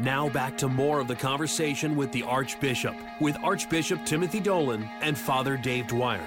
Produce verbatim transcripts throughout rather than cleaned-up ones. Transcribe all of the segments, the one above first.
Now back to more of the conversation with the Archbishop, with Archbishop Timothy Dolan and Father Dave Dwyer.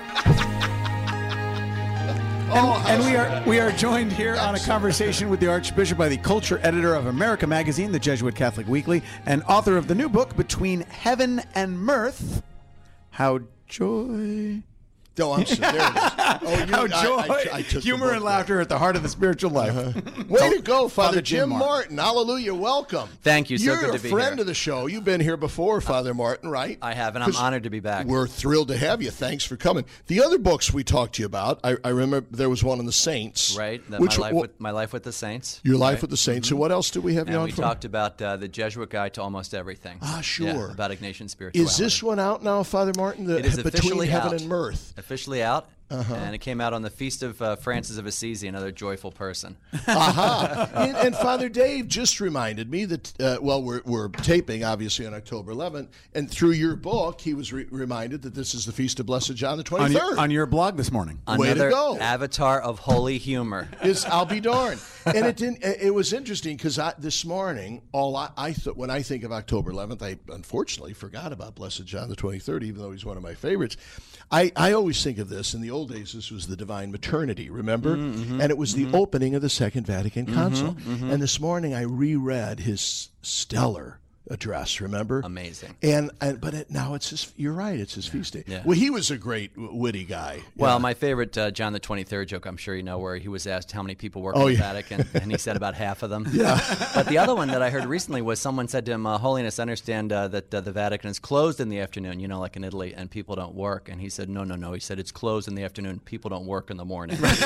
And, and we are we are joined here on a conversation with the Archbishop by the culture editor of America Magazine, the Jesuit Catholic Weekly, and author of the new book, Between Heaven and Mirth, How Joy... Oh, I'm sorry. There it is. Oh, you, How joy, I, I, I took humor, and laughter at the heart of the spiritual life. Uh-huh. Way to go, Father, Father Jim Jim Martin. Martin. Hallelujah. Welcome. Thank you. So You're good to a be friend here. of the show. You've been here before, Father Martin, right? I have, and I'm honored to be back. We're thrilled to have you. Thanks for coming. The other books we talked to you about, I, I remember there was one on the Saints. Right. The, Which, my, life wh- with, my Life with the Saints. Your Life right? with the Saints. Mm-hmm. And what else did we have you and on we for? talked about uh, the Jesuit Guide to Almost Everything. Ah, sure. Yeah, about Ignatian spirituality. Is this one out now, Father Martin? The, It is Between officially Heaven out. and Mirth. Officially out. Uh-huh. And it came out on the Feast of uh, Francis of Assisi, another joyful person. Aha. and, and Father Dave just reminded me that, uh, well, we're, we're taping, obviously, on October eleventh, and through your book, he was re- reminded that this is the Feast of Blessed John the On twenty-third. your, on your blog this morning. Way to Another go. avatar of holy humor. Is I'll be darned. And it didn't. It was interesting because this morning, all I, I thought when I think of October eleventh, I unfortunately forgot about Blessed John the twenty-third, even though he's one of my favorites. I, I always think of this. In the old days, this was the Divine Maternity, remember? Mm-hmm, and it was the mm-hmm. opening of the Second Vatican Council. Mm-hmm, mm-hmm. And this morning, I reread his stellar address, remember? Amazing. And, and but it, now it's his, you're right, it's his yeah. feast day. Yeah. Well, he was a great, witty guy. Well, yeah. my favorite uh, John the twenty-third joke, I'm sure you know, where he was asked how many people work oh, in the yeah. Vatican, and he said about half of them. Yeah. But the other one that I heard recently was someone said to him, uh, Holiness, I understand uh, that uh, the Vatican is closed in the afternoon, you know, like in Italy, and people don't work. And he said, no, no, no. He said, it's closed in the afternoon. People don't work in the morning. I'm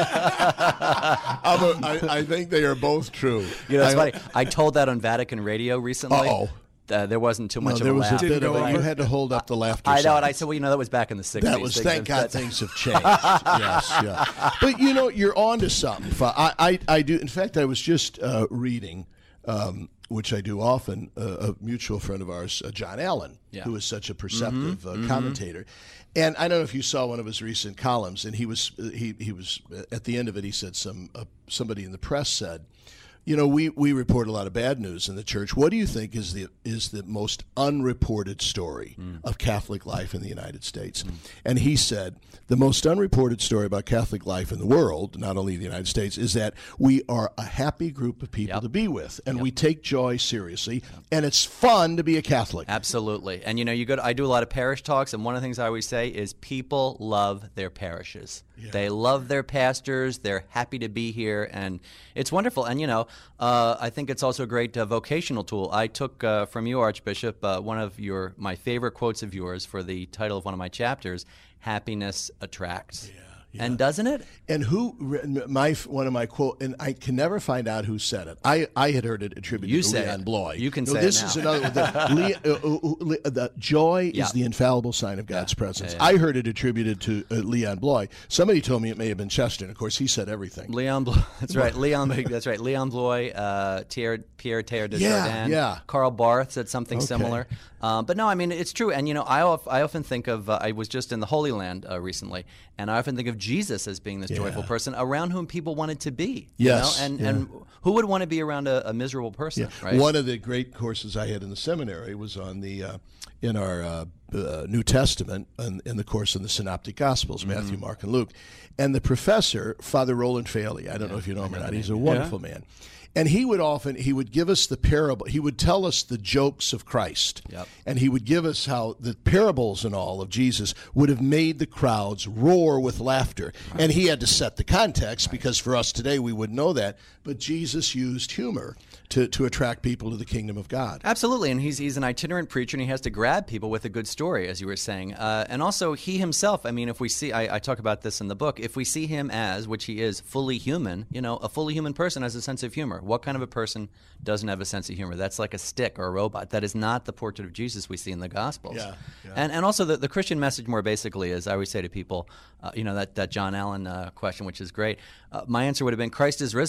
a, I, I think they are both true. You know, it's I, funny. I told that on Vatican Radio recently. Uh-oh. Uh, there wasn't too much no, there of a was laugh. a bit of go it. You over. had to hold up the laughter. I know, sign. and I said, well, you know, that was back in the sixties. That was, Things thank have- God, that- things have changed. Yes, yeah. But you know, you're on to something. I, I, I do. In fact, I was just uh, reading, um, which I do often, uh, a mutual friend of ours, uh, John Allen, Yeah. who is such a perceptive Mm-hmm, uh, mm-hmm. commentator. And I don't know if you saw one of his recent columns, and he was uh, he he was uh, at the end of it. He said some uh, somebody in the press said, you know, we, we report a lot of bad news in the church. What do you think is the is the most unreported story mm. of Catholic life in the United States? Mm. And he said, the most unreported story about Catholic life in the world, not only the United States, is that we are a happy group of people yep. to be with, and yep. we take joy seriously, yep. and it's fun to be a Catholic. Absolutely. And, you know, you go to, I do a lot of parish talks, and one of the things I always say is people love their parishes. Yeah. They love their pastors. They're happy to be here, and it's wonderful. And, you know, uh, I think it's also a great uh, vocational tool. I took uh, from you, Archbishop, uh, one of your my favorite quotes of yours for the title of one of my chapters, Happiness Attracts. Yeah. Yeah. And doesn't it? And who, my one of my quote, and I can never find out who said it. I, I had heard it attributed you to say Leon it. Bloy. You can no, say this it now. is another. The, Le, uh, uh, the joy yeah. is the infallible sign of God's yeah. presence. Yeah, yeah. I heard it attributed to uh, Leon Bloy. Somebody told me it may have been Chester. And of course, he said everything. Leon Bloy. That's right. Leon. That's right. Leon Bloy. Uh, Pierre Pierre Teilhard de yeah, Chardin. Yeah. Karl Barth said something okay. similar. Um, but no, I mean it's true. And you know, I of, I often think of. Uh, I was just in the Holy Land uh, recently, and I often think of Jesus as being this yeah. joyful person around whom people wanted to be. Yes. You know? And yeah. and who would want to be around a, a miserable person? Yeah. Right. One of the great courses I had in the seminary was on the uh, in our uh, uh, New Testament and in the course in the Synoptic Gospels, mm-hmm. Matthew, Mark, and Luke. And the professor, Father Roland Faley, I don't yeah, know if you know him or not. He's a wonderful yeah. man. And he would often, he would give us the parable, he would tell us the jokes of Christ. Yep. And he would give us how the parables and all of Jesus would have made the crowds roar with laughter. Right. And he had to set the context right. because for us today we wouldn't know that. But Jesus used humor to, to attract people to the kingdom of God. Absolutely, and he's he's an itinerant preacher, and he has to grab people with a good story, as you were saying. Uh, and also, he himself, I mean, if we see, I, I talk about this in the book, if we see him as, which he is, fully human, you know, a fully human person has a sense of humor. What kind of a person doesn't have a sense of humor? That's like a stick or a robot. That is not the portrait of Jesus we see in the Gospels. Yeah, yeah. And and also, the, the Christian message more basically is, I always say to people, uh, you know, that, that John Allen uh, question, which is great, uh, my answer would have been, Christ is risen.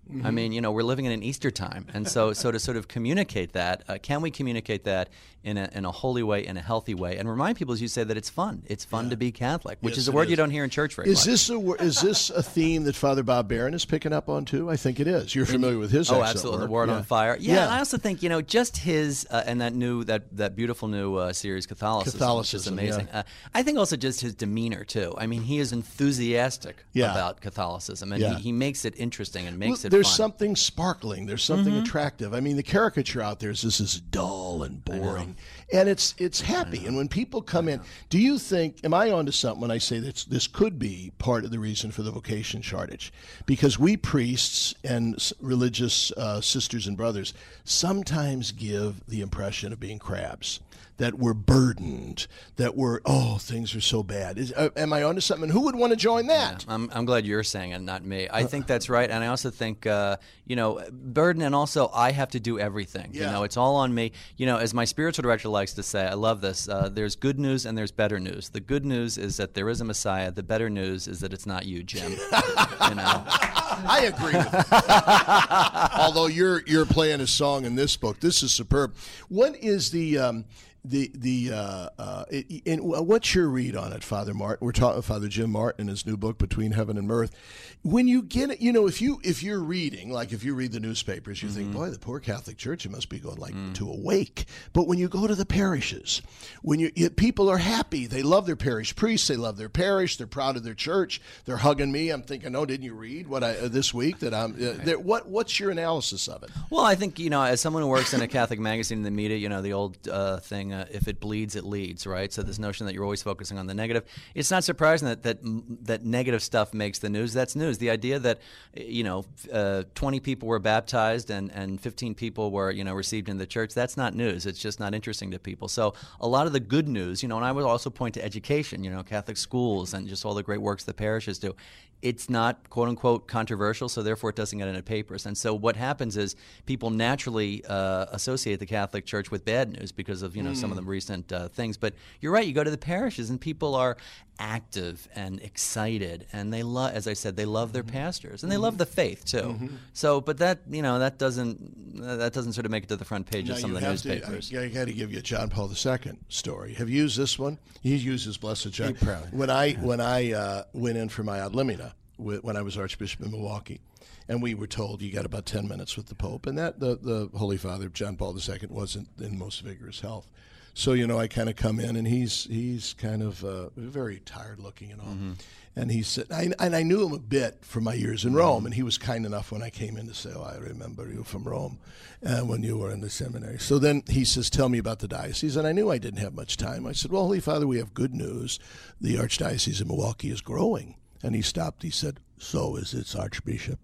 I mean, you know, we're living in an Easter time, and so so to sort of communicate that, uh, can we communicate that in a in a holy way, in a healthy way, and remind people, as you say, that it's fun. It's fun Yeah. to be Catholic, which Yes, is a it word is. you don't hear in church very Is much. this a wor- is this a theme that Father Bob Barron is picking up on too? I think it is. You're familiar with his Oh, excellent absolutely. work. The Word Yeah. on Fire. Yeah, Yeah. and I also think, you know, just his, uh, and that new, that, that beautiful new uh, series, Catholicism, Catholicism, which is amazing. yeah. Uh, I think also just his demeanor, too. I mean, he is enthusiastic Yeah. about Catholicism, and Yeah. he, he makes it interesting and Well, makes it there's fun. something sparkling. There's something attractive. I mean, the caricature out there is this is dull and boring, and it's it's happy. And when people come in, do you think? Am I onto something when I say that this could be part of the reason for the vocation shortage? Because we priests and s- religious uh, sisters and brothers sometimes give the impression of being crabs. That we're burdened, that we're, oh, things are so bad. Is, uh, am I onto something? And who would want to join that? I'm, I'm glad you're saying it, not me. I think that's right, and I also think, uh, you know, burden, and also I have to do everything. You Yeah. know, it's all on me. You know, as my spiritual director likes to say, I love this. Uh, there's good news and there's better news. The good news is that there is a Messiah. The better news is that it's not you, Jim. You know. I agree with that. Although you're you're playing a song in this book, this is superb. What is the um, the the uh, uh, it, and what's your read on it, Father Martin? We're talking Father Jim Martin in his new book, Between Heaven and Mirth. When you get it, you know, if you if you're reading, like if you read the newspapers, you think, boy, the poor Catholic Church, it must be going like to a wake. But when you go to the parishes, when you, you people are happy, they love their parish priests, they love their parish, they're proud of their church, they're hugging me. I'm thinking, oh, didn't you read what I uh, this week that I'm? Uh, there- what what's your analysis of it? Well, I think, you know, as someone who works in a Catholic magazine in the media, you know, the old uh, thing, uh, if it bleeds, it leads, right? So this notion that you're always focusing on the negative. It's not surprising that that, that negative stuff makes the news. That's news. The idea that, you know, uh, twenty people were baptized and, and fifteen people were, you know, received in the church, that's not news. It's just not interesting to people. So a lot of the good news, you know, and I would also point to education, you know, Catholic schools and just all the great works the parishes do. It's not, quote unquote, controversial, so therefore it doesn't get into papers. And so what happens is people naturally uh, associate the Catholic Church with bad news because of, you know, some of the recent uh, things. But you're right, you go to the parishes and people are active and excited, and they love, as I said, they love their pastors, and they love the faith too. So, but that, you know, that doesn't that doesn't sort of make it to the front page Now of some you of the have newspapers. To, I, I got to give you a John Paul the Second story. Have you used this one? He uses Blessed John. proud. When I when I uh, went in for my ad limina wh- when I was Archbishop in Milwaukee, and we were told you got about ten minutes with the Pope, and that the, the Holy Father John Paul the Second wasn't in most vigorous health. So, you know, I kind of come in, and he's he's kind of uh, very tired looking and all. Mm-hmm. And he said, I, and I knew him a bit from my years in Rome, and he was kind enough when I came in to say, oh, I remember you from Rome uh, when you were in the seminary. So then he says, tell me about the diocese. And I knew I didn't have much time. I said, well, Holy Father, we have good news. The Archdiocese of Milwaukee is growing. And he stopped. He said, so is its Archbishop.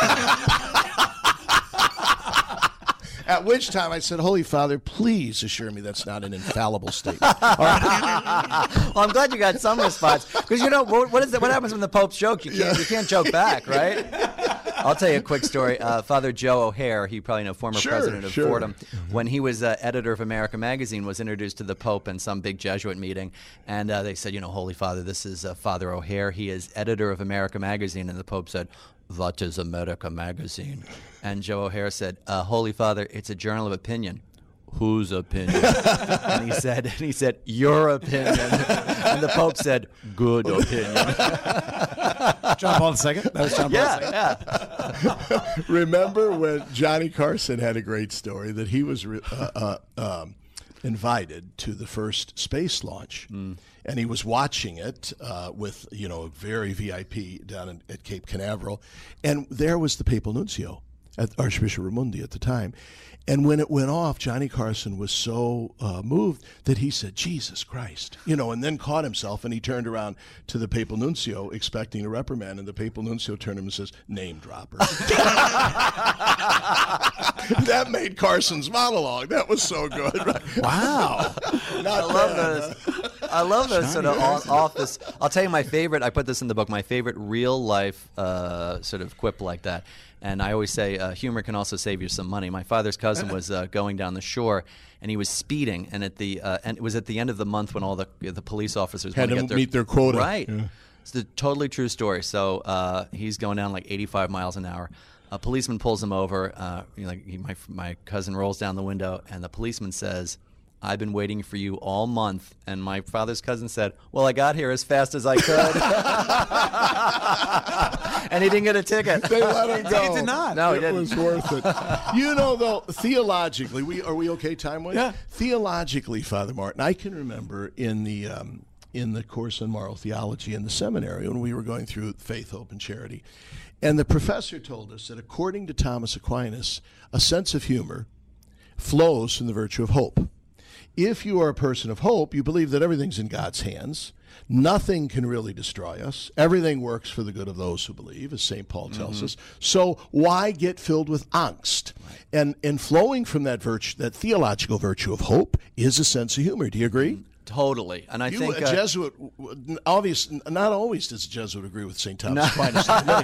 At which time I said, Holy Father, please assure me that's not an infallible statement. Well, I'm glad you got some response, because you know what, what is it? What happens when the Pope's joke? You can't you can't joke back, right? I'll tell you a quick story. Uh, Father Joe O'Hare, he probably know former Sure, president of sure. Fordham, when he was uh, editor of America Magazine, was introduced to the Pope in some big Jesuit meeting, and uh, they said, you know, Holy Father, this is uh, Father O'Hare. He is editor of America Magazine, and the Pope said, "What is America Magazine?" And Joe O'Hare said, uh, "Holy Father, it's a journal of opinion." "Whose opinion?" and he said, and he said, "Your opinion." And the Pope said, "Good opinion." John Paul the Second. That was John Paul the Second. yeah, yeah. Remember when Johnny Carson had a great story that he was re- uh, uh, um, invited to the first space launch, mm. and he was watching it uh, with, you know, a very V I P down in, at Cape Canaveral, and there was the papal nuncio, at Archbishop Ramundi at the time. And when it went off, Johnny Carson was so uh, moved that he said, Jesus Christ, you know, and then caught himself, and he turned around to the papal nuncio expecting a reprimand, and the papal nuncio turned to him and says, name dropper. That made Carson's monologue. That was so good. Right? Wow. Not I love bad. those. I love those sort of off- office. I'll tell you my favorite. I put this in the book. My favorite real life uh, sort of quip like that. And I always say uh, humor can also save you some money. My father's cousin was uh, going down the shore, and he was speeding. And at the uh, and it was at the end of the month when all the the police officers Had want to to get their, meet their quota. Right. Yeah. It's a totally true story. So uh, he's going down like eighty-five miles an hour. A policeman pulls him over. Uh, you know, like he, my my cousin rolls down the window, and the policeman says, "I've been waiting for you all month." And my father's cousin said, "Well, I got here as fast as I could." And he didn't get a ticket. They let him go. He did not. No, he it didn't. was worth it. You know, though, theologically, we are we okay time-wise? Yeah. Theologically, Father Martin, I can remember in the um, in the course on moral theology in the seminary when we were going through faith, hope, and charity, and the professor told us that according to Thomas Aquinas, a sense of humor flows from the virtue of hope. If you are a person of hope, you believe that everything's in God's hands. Nothing can really destroy us. Everything works for the good of those who believe, as Saint Paul tells mm-hmm. us. So why get filled with angst? Right. And and flowing from that virtue, that theological virtue of hope, is a sense of humor. Do you agree? Totally, and I you, think a uh, Jesuit, obvious, not always does a Jesuit agree with Saint Thomas Aquinas,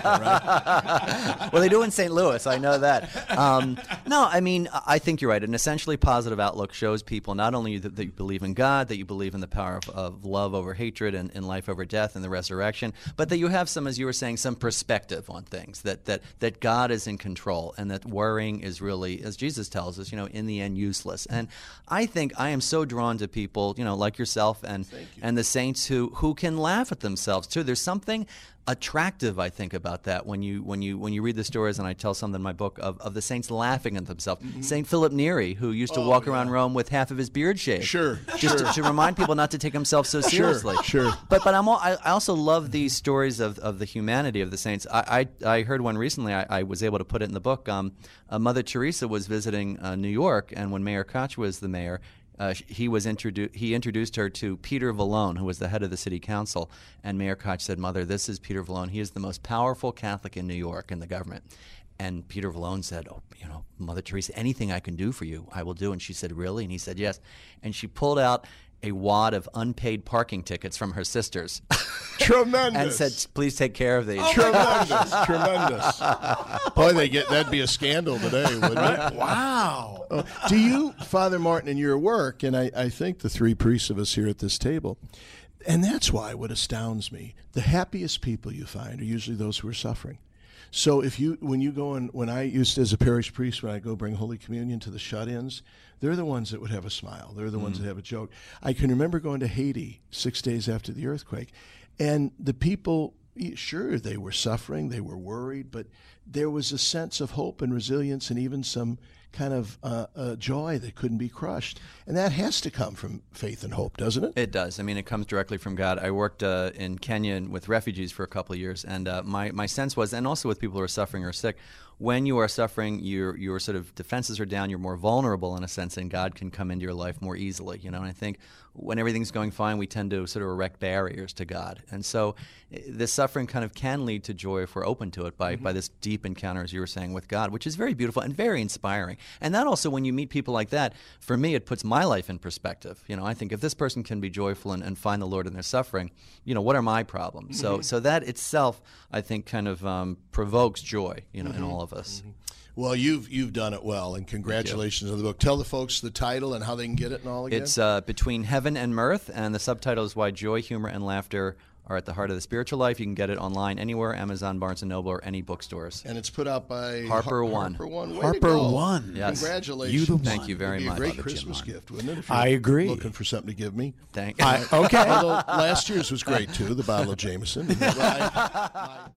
right? Well, they do in Saint Louis. I know that. Um, no, I mean, I think you're right. An essentially positive outlook shows people not only that, that you believe in God, that you believe in the power of, of love over hatred and, and life over death and the resurrection, but that you have some, as you were saying, some perspective on things. That that that God is in control, and that worrying is really, as Jesus tells us, you know, in the end, useless. And I think I am so drawn to people, you know, like yourself and you. and the saints who who can laugh at themselves too. There's something attractive, I think, about that when you when you when you read the stories, and I tell some in my book of, of the saints laughing at themselves. Mm-hmm. Saint Philip Neri, who used to oh, walk yeah. around Rome with half of his beard shaved, sure, just sure. to, to remind people not to take himself so seriously. Sure, sure. But but I'm all, I, I also love these stories of, of the humanity of the saints. I I, I heard one recently. I, I was able to put it in the book. Um, uh, Mother Teresa was visiting uh, New York, and when Mayor Koch was the mayor, Uh, he was introdu- he introduced her to Peter Vallone, who was the head of the city council. And Mayor Koch said, "Mother, this is Peter Vallone. He is the most powerful Catholic in New York in the government." And Peter Vallone said, "Oh, you know, Mother Teresa, anything I can do for you, I will do." And she said, "Really?" And he said, "Yes." And she pulled out a wad of unpaid parking tickets from her sisters. Tremendous. And said, "Please take care of these." Oh, tremendous, tremendous. Boy, they get that'd be a scandal today, wouldn't it? Wow. Uh, do you, Father Martin, in your work, and I, I think the three priests of us here at this table, and that's why what astounds me, the happiest people you find are usually those who are suffering. So if you, when you go in, when I used to, as a parish priest, when I go bring Holy Communion to the shut-ins, they're the ones that would have a smile. They're the mm. ones that have a joke. I can remember going to Haiti six days after the earthquake, and the people, sure, they were suffering, they were worried, but there was a sense of hope and resilience and even some kind of uh, uh, joy that couldn't be crushed. And that has to come from faith and hope, doesn't it? It does. I mean, it comes directly from God. I worked uh, in Kenya with refugees for a couple of years, and uh, my, my sense was, and also with people who are suffering or sick, when you are suffering, your your sort of defenses are down, you're more vulnerable in a sense, and God can come into your life more easily. You know, and I think when everything's going fine, we tend to sort of erect barriers to God. And so this suffering kind of can lead to joy if we're open to it by, mm-hmm. by this deep encounter, as you were saying, with God, which is very beautiful and very inspiring. And that also, when you meet people like that, for me, it puts my life in perspective. You know, I think if this person can be joyful and, and find the Lord in their suffering, you know, what are my problems? Mm-hmm. So so that itself, I think, kind of um, provokes joy, you know, mm-hmm. in all of us. Mm-hmm. Well, you've you've done it well, and congratulations on the book. Tell the folks the title and how they can get it and all again. It's uh, Between Heaven and Mirth, and the subtitle is Why Joy, Humor, and Laughter Are at the Heart of the Spiritual Life. You can get it online anywhere, Amazon, Barnes and Noble, or any bookstores. And it's put out by Harper One. Harper One. Way Harper to go. One. Yes. Congratulations. You the one. Thank you very It'd be much. a great Love it, Christmas Jim gift, wouldn't it? If I you're agree. Looking for something to give me. Thank I, okay. Although last year's was great too, the bottle of Jameson.